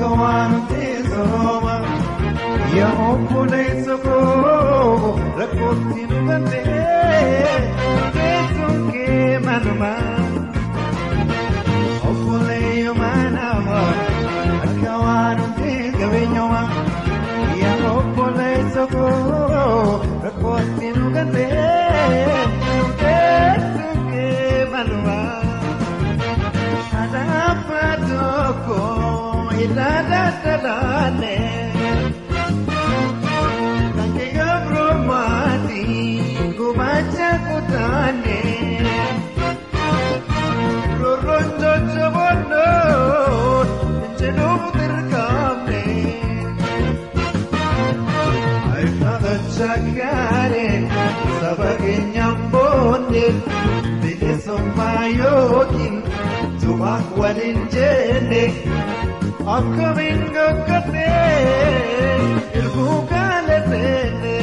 Akawan Tizoma, Yahopule Soko, Rakotin Vande, Ketuke Manuma, Opule Yomanama, Akawan Tizoma, Yahopule Soko, Rakotin Vande, Ketuke Manuma, Adapatoko. Da-da-da-da-da-ne Nangega bromati Gubacha kutane Roronjo chabono Jenubu terkamne Aifada chakare Sabage nyambone Bide somayokin Tubak walinjene Akaminga kate ilbukale tene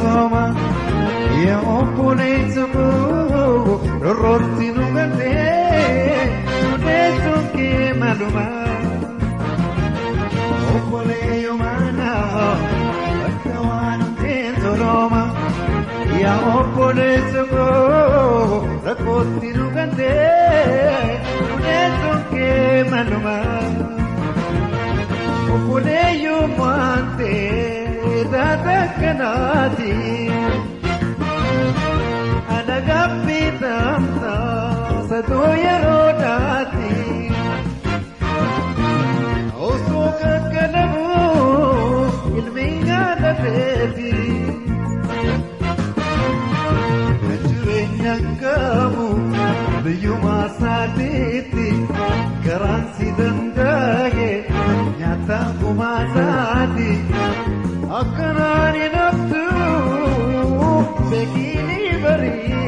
Io ho pure il suo, rotti non maluma Opole umana Akawan tenzoroma Ya opole sugo Rakoti rugante Unetunke maluma Opole umante Dada kanati Anagapi tamta Sadoya rodati Osoka kanamu Ilminga nabeti Najurenya kamu Biyuma saditi Garansi dandage Nyata kumasadi Akarani naftu Begini bari